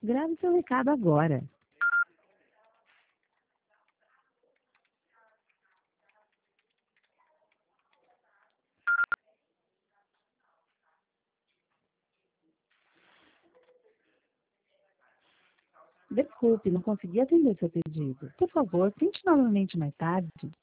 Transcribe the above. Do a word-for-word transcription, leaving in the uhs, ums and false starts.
Grave seu recado agora. Desculpe, não consegui atender seu pedido. Por favor, tente novamente mais tarde.